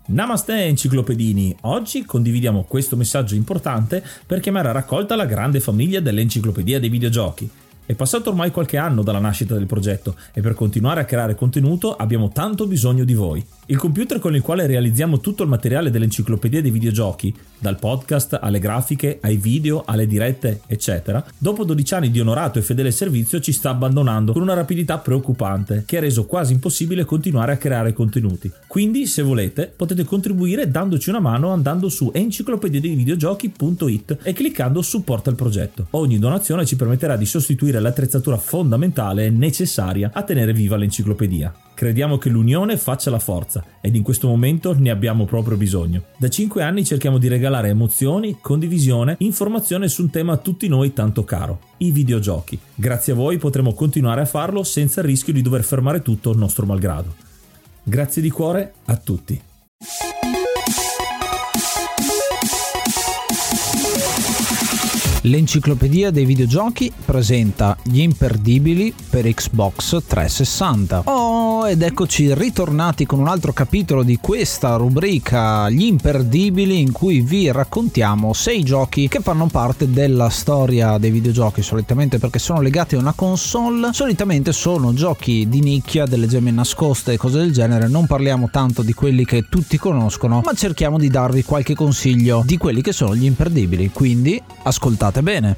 Namaste enciclopedini, oggi condividiamo questo messaggio importante per chiamare a raccolta la grande famiglia dell'enciclopedia dei videogiochi. È passato ormai qualche anno dalla nascita del progetto e per continuare a creare contenuto abbiamo tanto bisogno di voi. Il computer con il quale realizziamo tutto il materiale dell'enciclopedia dei videogiochi, dal podcast alle grafiche, ai video, alle dirette, eccetera, dopo 12 anni di onorato e fedele servizio ci sta abbandonando con una rapidità preoccupante che ha reso quasi impossibile continuare a creare contenuti. Quindi, se volete, potete contribuire dandoci una mano andando su enciclopediadeivideogiochi.it e cliccando supporta il progetto. Ogni donazione ci permetterà di sostituire l'attrezzatura fondamentale e necessaria a tenere viva l'enciclopedia. Crediamo che l'unione faccia la forza ed in questo momento ne abbiamo proprio bisogno. Da 5 anni cerchiamo di regalare emozioni, condivisione, informazione su un tema a tutti noi tanto caro, i videogiochi. Grazie a voi potremo continuare a farlo senza il rischio di dover fermare tutto nostro malgrado. Grazie di cuore a tutti. L'enciclopedia dei videogiochi presenta gli imperdibili per Xbox 360. Ed eccoci ritornati con un altro capitolo di questa rubrica, gli imperdibili, in cui vi raccontiamo 6 giochi che fanno parte della storia dei videogiochi, solitamente perché sono legati a una console, solitamente sono giochi di nicchia, delle gemme nascoste e cose del genere. Non parliamo tanto di quelli che tutti conoscono, ma cerchiamo di darvi qualche consiglio di quelli che sono gli imperdibili, quindi ascoltate bene.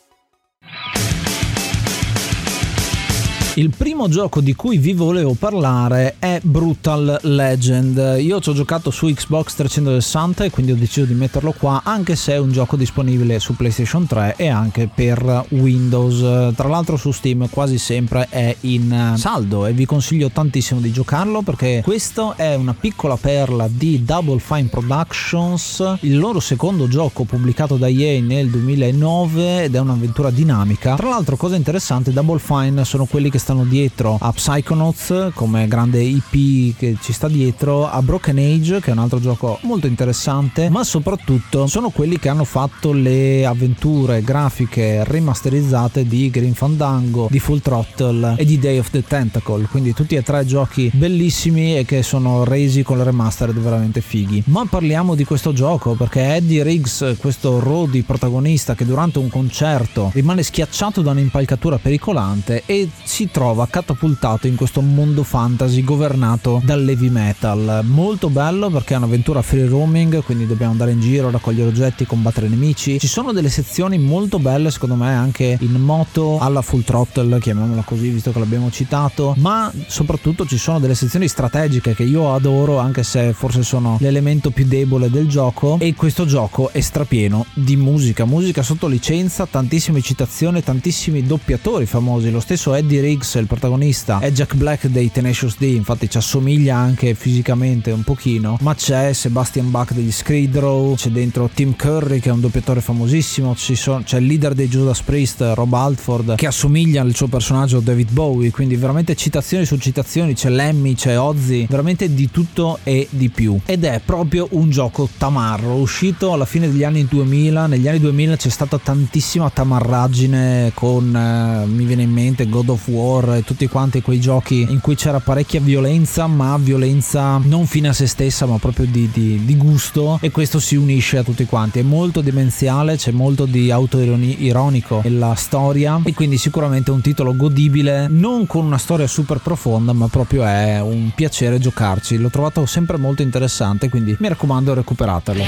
Il primo gioco di cui vi volevo parlare è Brutal Legend. Io ci ho giocato su Xbox 360 e quindi ho deciso di metterlo qua, anche se è un gioco disponibile su PlayStation 3 e anche per Windows. Tra l'altro su Steam quasi sempre è in saldo e vi consiglio tantissimo di giocarlo, perché questo è una piccola perla di Double Fine Productions, il loro secondo gioco pubblicato da EA nel 2009 ed è un'avventura dinamica. Tra l'altro, cosa interessante, Double Fine sono quelli che stanno dietro a Psychonauts come grande IP che ci sta dietro, a Broken Age, che è un altro gioco molto interessante, ma soprattutto sono quelli che hanno fatto le avventure grafiche rimasterizzate di Grim Fandango, di Full Throttle e di Day of the Tentacle, quindi tutti e 3 giochi bellissimi e che sono resi con le remastered veramente fighi. Ma parliamo di questo gioco perché Eddie Riggs, questo roadie protagonista che durante un concerto rimane schiacciato da un'impalcatura pericolante e si trova catapultato in questo mondo fantasy governato dall'heavy metal. Molto bello perché è un'avventura free roaming, quindi dobbiamo andare in giro, raccogliere oggetti, combattere nemici. Ci sono delle sezioni molto belle secondo me anche in moto alla Full Throttle, chiamiamola così visto che l'abbiamo citato, ma soprattutto ci sono delle sezioni strategiche che io adoro, anche se forse sono l'elemento più debole del gioco. E questo gioco è strapieno di musica sotto licenza, tantissime citazioni, tantissimi doppiatori famosi. Lo stesso Eddie Riggs, il protagonista, è Jack Black dei Tenacious D, infatti ci assomiglia anche fisicamente un pochino, ma c'è Sebastian Bach degli Skid Row, c'è dentro Tim Curry che è un doppiatore famosissimo, c'è il leader dei Judas Priest, Rob Halford, che assomiglia al suo personaggio David Bowie, quindi veramente citazioni su citazioni, c'è Lemmy, c'è Ozzy, veramente di tutto e di più. Ed è proprio un gioco tamarro, uscito alla fine degli anni 2000. Negli anni 2000 c'è stata tantissima tamarraggine con mi viene in mente God of War e tutti quanti quei giochi in cui c'era parecchia violenza, ma violenza non fine a se stessa, ma proprio di gusto, e questo si unisce a tutti quanti. È molto demenziale, c'è molto di autoironico nella storia e quindi sicuramente un titolo godibile, non con una storia super profonda, ma proprio è un piacere giocarci. L'ho trovato sempre molto interessante, quindi mi raccomando, recuperatelo.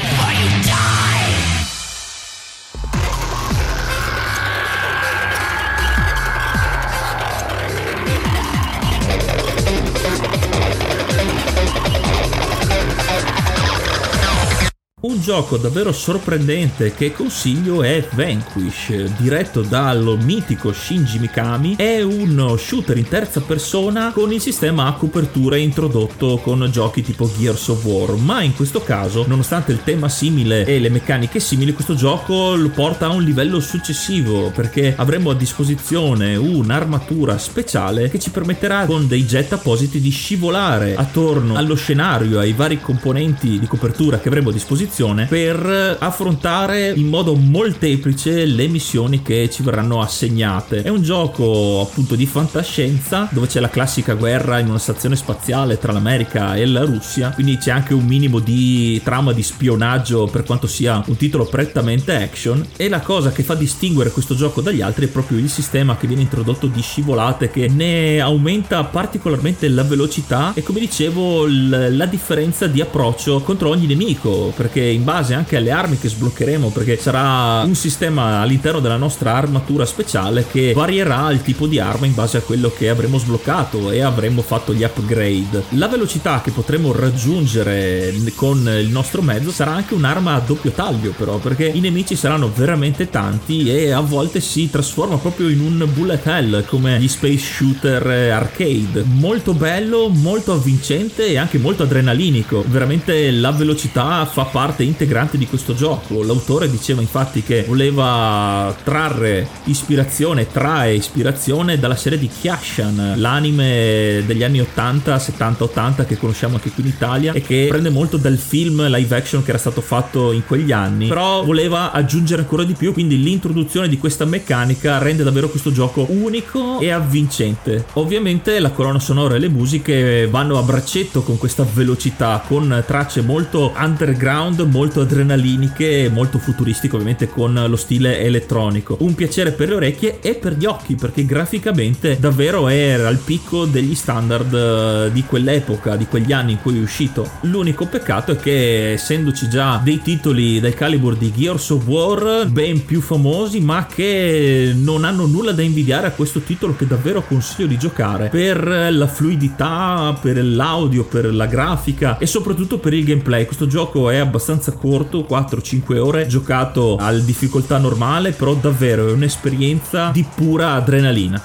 Un gioco davvero sorprendente che consiglio è Vanquish, diretto dal mitico Shinji Mikami. È uno shooter in terza persona con il sistema a copertura introdotto con giochi tipo Gears of War, ma in questo caso, nonostante il tema simile e le meccaniche simili, questo gioco lo porta a un livello successivo, perché avremo a disposizione un'armatura speciale che ci permetterà con dei jet appositi di scivolare attorno allo scenario, ai vari componenti di copertura che avremo a disposizione, disposizione per affrontare in modo molteplice le missioni che ci verranno assegnate. È un gioco appunto di fantascienza dove c'è la classica guerra in una stazione spaziale tra l'America e la Russia, quindi c'è anche un minimo di trama di spionaggio per quanto sia un titolo prettamente action. E la cosa che fa distinguere questo gioco dagli altri è proprio il sistema che viene introdotto di scivolate, che ne aumenta particolarmente la velocità e, come dicevo, la differenza di approccio contro ogni nemico, perché in base anche alle armi che sbloccheremo, perché sarà un sistema all'interno della nostra armatura speciale che varierà il tipo di arma in base a quello che avremo sbloccato e avremo fatto gli upgrade. La velocità che potremo raggiungere con il nostro mezzo sarà anche un'arma a doppio taglio, però, perché i nemici saranno veramente tanti e a volte si trasforma proprio in un bullet hell come gli space shooter arcade. Molto bello, molto avvincente e anche molto adrenalinico. Veramente la velocità fa parte integrante di questo gioco. L'autore diceva infatti che voleva trae ispirazione dalla serie di Kyashan, l'anime degli anni 80, 70-80 che conosciamo anche qui in Italia e che prende molto dal film live action che era stato fatto in quegli anni, però voleva aggiungere ancora di più, quindi l'introduzione di questa meccanica rende davvero questo gioco unico e avvincente. Ovviamente la colonna sonora e le musiche vanno a braccetto con questa velocità, con tracce molto underground, molto adrenaliniche, molto futuristiche, ovviamente con lo stile elettronico. Un piacere per le orecchie e per gli occhi, perché graficamente davvero era al picco degli standard di quell'epoca, di quegli anni in cui è uscito. L'unico peccato è che, essendoci già dei titoli del calibro di Gears of War ben più famosi, ma che non hanno nulla da invidiare a questo titolo, che davvero consiglio di giocare per la fluidità, per l'audio, per la grafica e soprattutto per il gameplay. Questo gioco è abbastanza corto, 4-5 ore, giocato a difficoltà normale, però davvero è un'esperienza di pura adrenalina.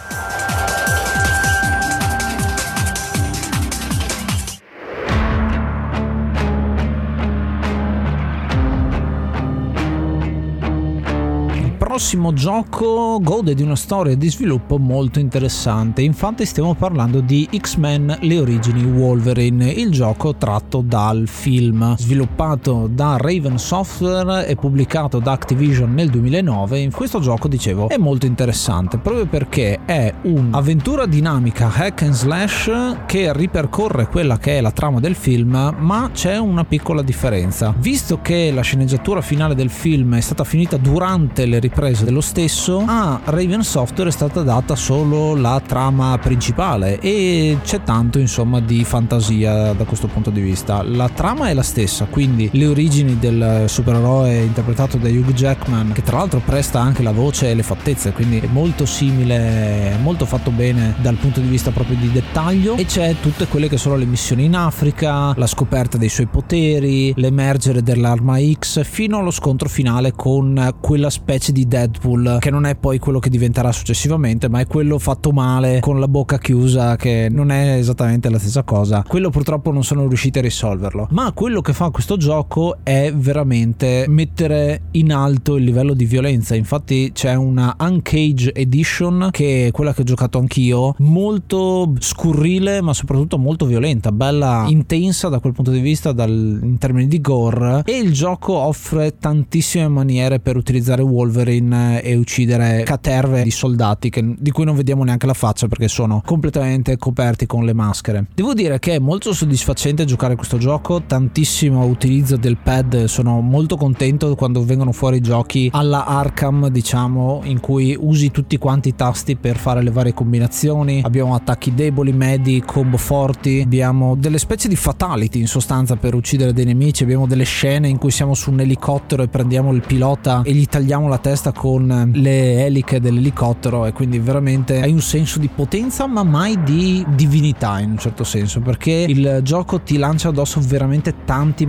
Il prossimo gioco gode di una storia di sviluppo molto interessante. Infatti stiamo parlando di X-Men Le origini Wolverine, il gioco tratto dal film, sviluppato da Raven Software e pubblicato da Activision nel 2009. In questo gioco, dicevo, è molto interessante proprio perché è un'avventura dinamica hack and slash che ripercorre quella che è la trama del film, ma c'è una piccola differenza. Visto che la sceneggiatura finale del film è stata finita durante le riprese dello stesso, a Raven Software è stata data solo la trama principale e c'è tanto insomma di fantasia da questo punto di vista. La trama è la stessa, quindi le origini del supereroe interpretato da Hugh Jackman, che tra l'altro presta anche la voce e le fattezze, quindi è molto simile, molto fatto bene dal punto di vista proprio di dettaglio, e c'è tutte quelle che sono le missioni in Africa, la scoperta dei suoi poteri, l'emergere dell'arma X, fino allo scontro finale con quella specie di Deadpool che non è poi quello che diventerà successivamente, ma è quello fatto male con la bocca chiusa, che non è esattamente la stessa cosa. Quello purtroppo non sono riusciti a risolverlo, ma quello che fa questo gioco è veramente mettere in alto il livello di violenza. Infatti c'è una Uncaged Edition, che è quella che ho giocato anch'io, molto scurrile ma soprattutto molto violenta, bella intensa da quel punto di vista, in termini di gore, e il gioco offre tantissime maniere per utilizzare Wolverine e uccidere caterve di soldati di cui non vediamo neanche la faccia perché sono completamente coperti con le maschere. Devo dire che è molto soddisfacente giocare questo gioco, tantissimo utilizzo del pad, sono molto contento quando vengono fuori giochi alla Arkham, diciamo, in cui usi tutti quanti i tasti per fare le varie combinazioni. Abbiamo attacchi deboli, medi, combo forti, abbiamo delle specie di fatality in sostanza per uccidere dei nemici, abbiamo delle scene in cui siamo su un elicottero e prendiamo il pilota e gli tagliamo la testa con le eliche dell'elicottero, e quindi veramente hai un senso di potenza ma mai di divinità in un certo senso, perché il gioco ti lancia addosso veramente tanti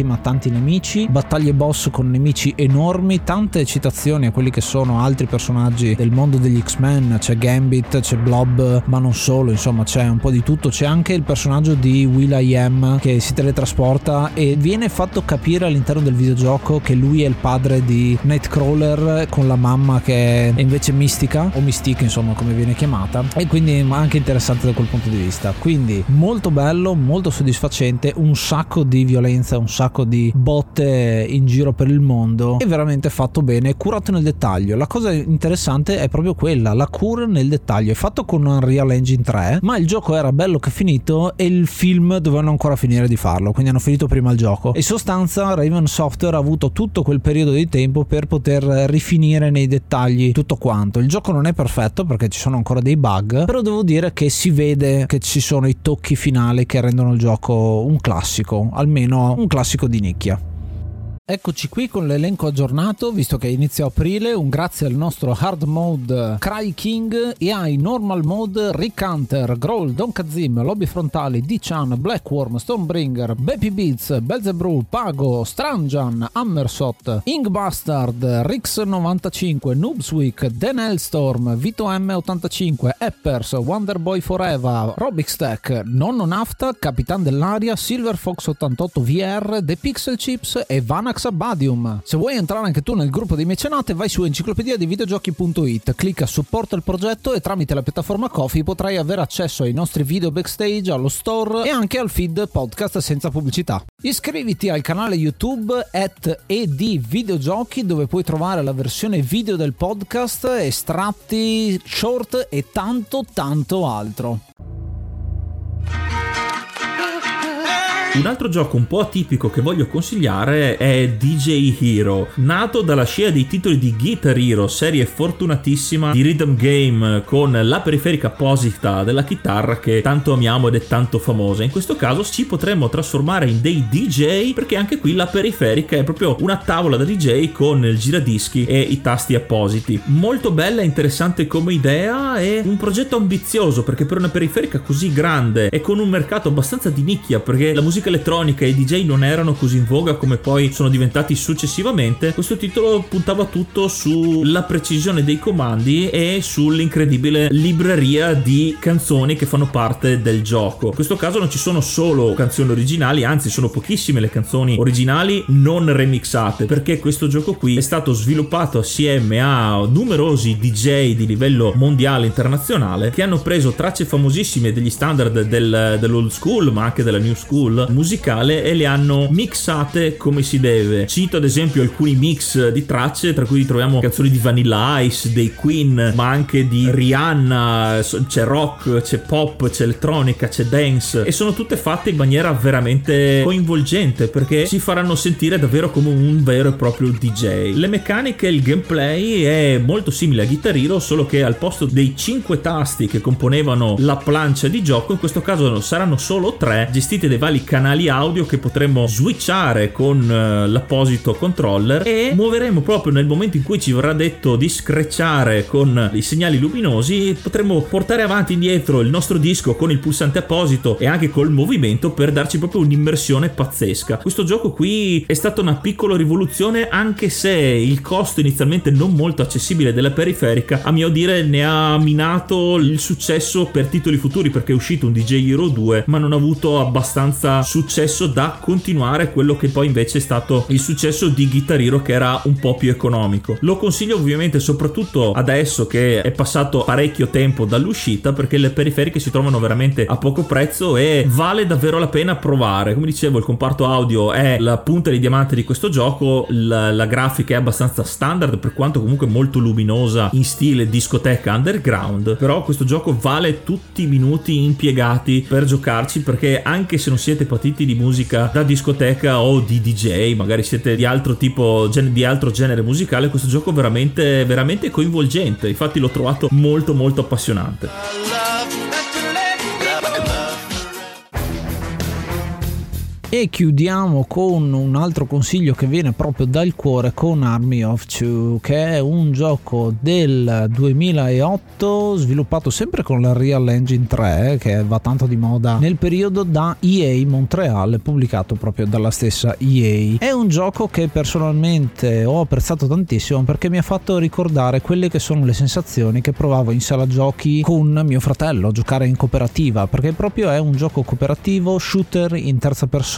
nemici, battaglie boss con nemici enormi, tante citazioni a quelli che sono altri personaggi del mondo degli X-Men, c'è Gambit, c'è Blob, ma non solo, insomma c'è un po' di tutto. C'è anche il personaggio di will.i.am che si teletrasporta e viene fatto capire all'interno del videogioco che lui è il padre di Nightcrawler, con la mamma che è invece mistica o Mystique, insomma, come viene chiamata, e quindi anche interessante da quel punto di vista. Quindi molto bello, molto soddisfacente, un sacco di violenza, un sacco di botte in giro per il mondo, e veramente fatto bene, curato nel dettaglio. La cosa interessante è proprio quella, la cura nel dettaglio. È fatto con Unreal Engine 3, ma il gioco era bello che finito e il film dovevano ancora finire di farlo, quindi hanno finito prima il gioco. In sostanza Raven Software ha avuto tutto quel periodo di tempo per poter rifinire nei dettagli tutto quanto. Il gioco non è perfetto perché ci sono ancora dei bug, però devo dire che si vede che ci sono i tocchi finali che rendono il gioco un classico, almeno un classico di nicchia. Eccoci qui con l'elenco aggiornato, visto che è inizio aprile. Un grazie al nostro hard mode Cry King e ai normal mode Rick Hunter, Growl, Don Kazim, Lobby Frontali, D-Chan, Blackworm, Stormbringer, Baby Beats, Belzebrew, Pago, Stranjan, Hammersot, Inkbastard, Rix95, Noobsweek, Dan Hellstorm, Vito M85, Eppers, Wonderboy Forever, Robixtech, Nonno Nafta, Capitan dell'Aria, Silver Fox 88 VR, The Pixel Chips e Vanax Abadium. Se vuoi entrare anche tu nel gruppo dei mecenate, vai su enciclopediadivideogiochi.it, clicca supporta il progetto e tramite la piattaforma Ko-fi potrai avere accesso ai nostri video backstage, allo store e anche al feed podcast senza pubblicità. Iscriviti al canale YouTube @edvideogiochi, dove puoi trovare la versione video del podcast, estratti, short e tanto altro. Un altro gioco un po' atipico che voglio consigliare è DJ Hero, nato dalla scia dei titoli di Guitar Hero, serie fortunatissima di rhythm game con la periferica apposita della chitarra che tanto amiamo ed è tanto famosa. In questo caso ci potremmo trasformare in dei DJ, perché anche qui la periferica è proprio una tavola da DJ con il giradischi e i tasti appositi. Molto bella e interessante come idea, e un progetto ambizioso, perché per una periferica così grande e con un mercato abbastanza di nicchia, perché la musica elettronica e i DJ non erano così in voga come poi sono diventati successivamente, questo titolo puntava tutto sulla precisione dei comandi e sull'incredibile libreria di canzoni che fanno parte del gioco. In questo caso non ci sono solo canzoni originali, anzi sono pochissime le canzoni originali non remixate, perché questo gioco qui è stato sviluppato assieme a numerosi DJ di livello mondiale internazionale che hanno preso tracce famosissime degli standard dell'old school ma anche della new school musicale e le hanno mixate come si deve. Cito ad esempio alcuni mix di tracce, tra cui troviamo canzoni di Vanilla Ice, dei Queen, ma anche di Rihanna, c'è rock, c'è pop, c'è elettronica, c'è dance, e sono tutte fatte in maniera veramente coinvolgente, perché si faranno sentire davvero come un vero e proprio DJ. Le meccaniche e il gameplay è molto simile a Guitar Hero, solo che al posto dei 5 tasti che componevano la plancia di gioco, in questo caso saranno solo 3, gestiti dai vari canali audio che potremmo switchare con l'apposito controller, e muoveremo proprio nel momento in cui ci verrà detto di screcciare con i segnali luminosi. Potremo portare avanti e indietro il nostro disco con il pulsante apposito e anche col movimento per darci proprio un'immersione pazzesca. Questo gioco qui è stata una piccola rivoluzione, anche se il costo inizialmente non molto accessibile della periferica a mio dire ne ha minato il successo per titoli futuri, perché è uscito un DJ Hero 2 ma non ha avuto abbastanza successo da continuare quello che poi invece è stato il successo di Guitar Hero, che era un po' più economico. Lo consiglio ovviamente soprattutto adesso che è passato parecchio tempo dall'uscita, perché le periferiche si trovano veramente a poco prezzo e vale davvero la pena provare. Come dicevo, il comparto audio è la punta di diamante di questo gioco, la grafica è abbastanza standard, per quanto comunque molto luminosa in stile discoteca underground, però questo gioco vale tutti i minuti impiegati per giocarci, perché anche se non siete patiti di musica da discoteca o di DJ, magari siete di altro tipo, di altro genere musicale, questo gioco è veramente coinvolgente. Infatti l'ho trovato molto appassionante. E chiudiamo con un altro consiglio che viene proprio dal cuore, con Army of Two, che è un gioco del 2008 sviluppato sempre con la Unreal Engine 3, che va tanto di moda nel periodo, da EA Montreal, pubblicato proprio dalla stessa EA. È un gioco che personalmente ho apprezzato tantissimo, perché mi ha fatto ricordare quelle che sono le sensazioni che provavo in sala giochi con mio fratello, giocare in cooperativa, perché proprio è un gioco cooperativo, shooter in terza persona,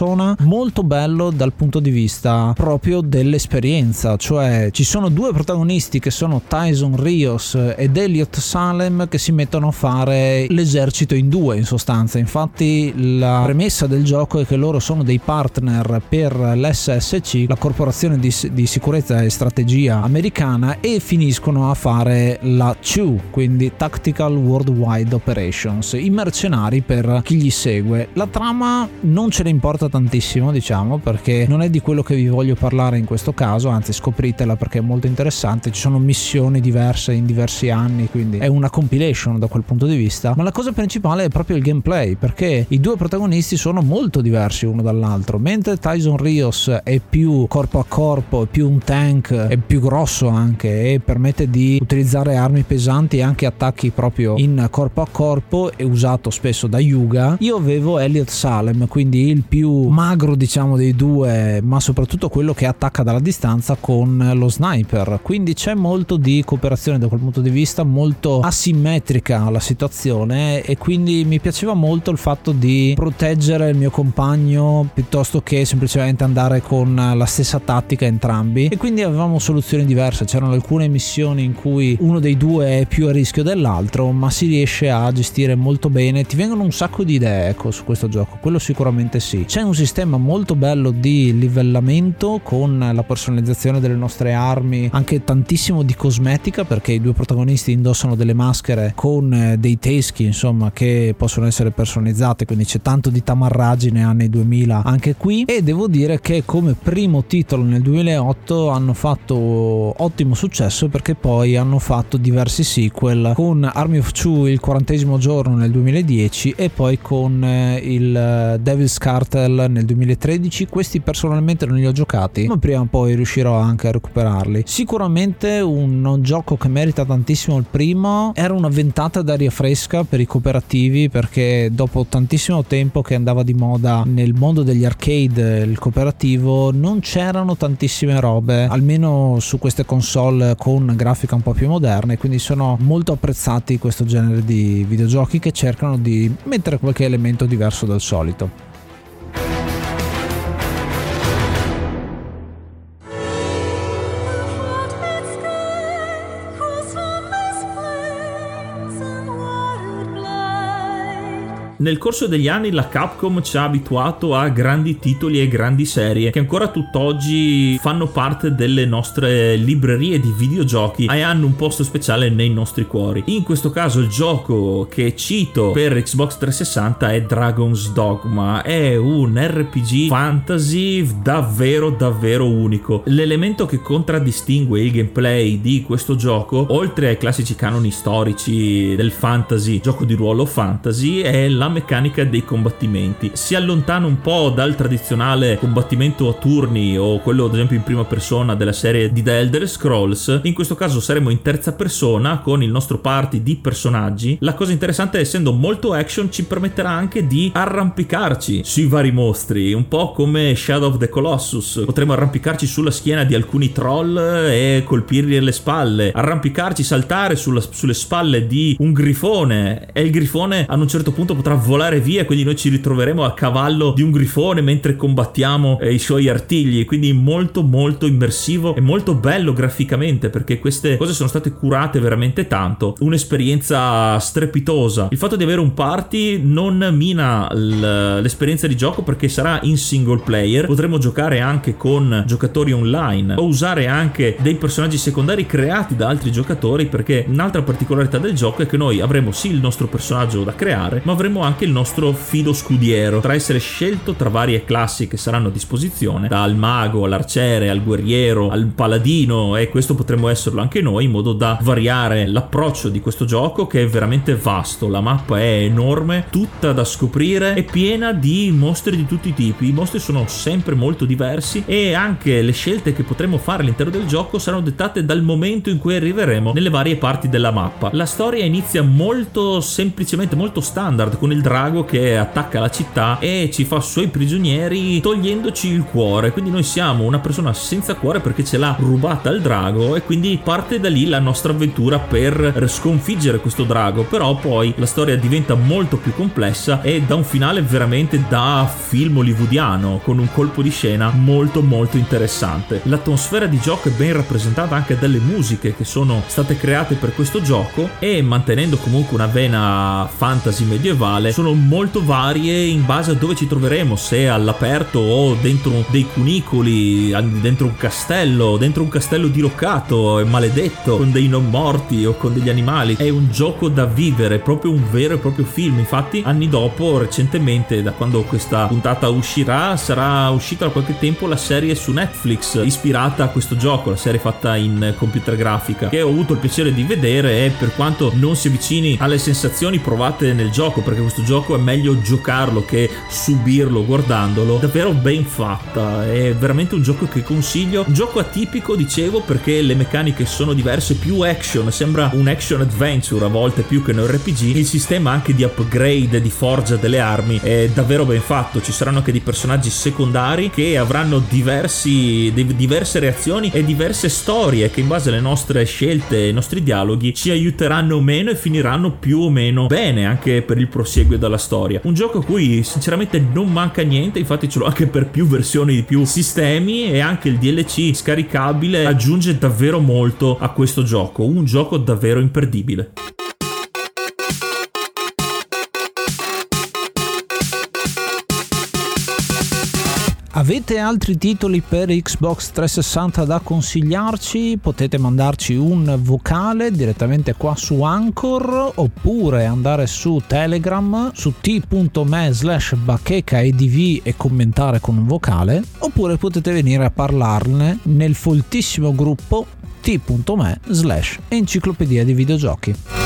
persona, molto bello dal punto di vista proprio dell'esperienza, cioè ci sono due protagonisti che sono Tyson Rios ed Elliot Salem che si mettono a fare l'esercito in due in sostanza. Infatti la premessa del gioco è che loro sono dei partner per l'SSC, la corporazione di sicurezza e strategia americana, e finiscono a fare la CU, quindi Tactical Worldwide Operations, i mercenari per chi gli segue. La trama non ce ne importa tantissimo, diciamo, perché non è di quello che vi voglio parlare in questo caso, anzi scopritela perché è molto interessante, ci sono missioni diverse in diversi anni, quindi è una compilation da quel punto di vista. Ma la cosa principale è proprio il gameplay, perché i due protagonisti sono molto diversi uno dall'altro. Mentre Tyson Rios è più corpo a corpo, è più un tank, è più grosso anche e permette di utilizzare armi pesanti e anche attacchi proprio in corpo a corpo, è usato spesso da Yuga. Io avevo Elliot Salem, quindi il più magro diciamo dei due, ma soprattutto quello che attacca dalla distanza con lo sniper, quindi c'è molto di cooperazione da quel punto di vista, molto asimmetrica la situazione, e quindi mi piaceva molto il fatto di proteggere il mio compagno piuttosto che semplicemente andare con la stessa tattica entrambi, e quindi avevamo soluzioni diverse. C'erano alcune missioni in cui uno dei due è più a rischio dell'altro, ma si riesce a gestire molto bene. Ti vengono un sacco di idee, ecco, su questo gioco, quello sicuramente sì. C'è un sistema molto bello di livellamento con la personalizzazione delle nostre armi, anche tantissimo di cosmetica, perché i due protagonisti indossano delle maschere con dei teschi, insomma, che possono essere personalizzate, quindi c'è tanto di tamarragine anni 2000 anche qui. E devo dire che come primo titolo nel 2008 hanno fatto ottimo successo, perché poi hanno fatto diversi sequel, con Army of Two il 40° giorno nel 2010 e poi con il Devil's Cartel nel 2013. Questi personalmente non li ho giocati, ma prima o poi riuscirò anche a recuperarli. Sicuramente un gioco che merita tantissimo il primo. Era una ventata d'aria fresca per i cooperativi, perché dopo tantissimo tempo che andava di moda nel mondo degli arcade il cooperativo, non c'erano tantissime robe, almeno su queste console con grafica un po' più moderne, quindi sono molto apprezzati questo genere di videogiochi che cercano di mettere qualche elemento diverso dal solito. Nel corso degli anni la Capcom ci ha abituato a grandi titoli e grandi serie che ancora tutt'oggi fanno parte delle nostre librerie di videogiochi e hanno un posto speciale nei nostri cuori. In questo caso il gioco che cito per Xbox 360 è Dragon's Dogma. È un RPG fantasy davvero davvero unico. L'elemento che contraddistingue il gameplay di questo gioco, oltre ai classici canoni storici del fantasy, gioco di ruolo fantasy, è la meccanica dei combattimenti. Si allontana un po' dal tradizionale combattimento a turni o quello ad esempio in prima persona della serie di The Elder Scrolls. In questo caso saremo in terza persona con il nostro party di personaggi. La cosa interessante, essendo molto action, ci permetterà anche di arrampicarci sui vari mostri, un po' come Shadow of the Colossus. Potremo arrampicarci sulla schiena di alcuni troll e colpirli alle spalle, arrampicarci, saltare sulle spalle di un grifone, e il grifone a un certo punto potrà volare via, quindi noi ci ritroveremo a cavallo di un grifone mentre combattiamo i suoi artigli. Quindi molto molto immersivo e molto bello graficamente, perché queste cose sono state curate veramente tanto. Un'esperienza strepitosa. Il fatto di avere un party non mina l'esperienza di gioco, perché sarà in single player, potremo giocare anche con giocatori online o usare anche dei personaggi secondari creati da altri giocatori, perché un'altra particolarità del gioco è che noi avremo sì il nostro personaggio da creare, ma avremo anche il nostro fido scudiero, potrà essere scelto tra varie classi che saranno a disposizione, dal mago all'arciere al guerriero al paladino, e questo potremo esserlo anche noi, in modo da variare l'approccio di questo gioco, che è veramente vasto. La mappa è enorme, tutta da scoprire, è piena di mostri di tutti i tipi. I mostri sono sempre molto diversi e anche le scelte che potremo fare all'interno del gioco saranno dettate dal momento in cui arriveremo nelle varie parti della mappa. La storia inizia molto semplicemente, molto standard, con con il drago che attacca la città e ci fa suoi prigionieri togliendoci il cuore. Quindi noi siamo una persona senza cuore perché ce l'ha rubata il drago, e quindi parte da lì la nostra avventura per sconfiggere questo drago. Però poi la storia diventa molto più complessa e da un finale veramente da film hollywoodiano, con un colpo di scena molto molto interessante. L'atmosfera di gioco è ben rappresentata anche dalle musiche che sono state create per questo gioco, e mantenendo comunque una vena fantasy medievale sono molto varie in base a dove ci troveremo, se all'aperto o dentro dei cunicoli, dentro un castello diroccato e maledetto con dei non morti o con degli animali. È un gioco da vivere, proprio un vero e proprio film. Infatti anni dopo, recentemente, da quando questa puntata uscirà, sarà uscita da qualche tempo la serie su Netflix ispirata a questo gioco, la serie fatta in computer grafica, che ho avuto il piacere di vedere, e per quanto non si avvicini alle sensazioni provate nel gioco, perché questo gioco è meglio giocarlo che subirlo guardandolo, davvero ben fatta. È veramente un gioco che consiglio, un gioco atipico, dicevo, perché le meccaniche sono diverse, più action, sembra un action adventure a volte più che un RPG. Il sistema anche di upgrade, di forgia delle armi è davvero ben fatto. Ci saranno anche dei personaggi secondari che avranno diverse reazioni e diverse storie, che in base alle nostre scelte e ai nostri dialoghi ci aiuteranno o meno e finiranno più o meno bene anche per il proseguo della storia. Un gioco a cui sinceramente non manca niente, infatti ce l'ho anche per più versioni di più sistemi, e anche il DLC scaricabile aggiunge davvero molto a questo gioco, un gioco davvero imperdibile. Avete altri titoli per Xbox 360 da consigliarci? Potete mandarci un vocale direttamente qua su Anchor, oppure andare su Telegram su t.me/bachecaedv e commentare con un vocale, oppure potete venire a parlarne nel foltissimo gruppo t.me/enciclopedia di videogiochi.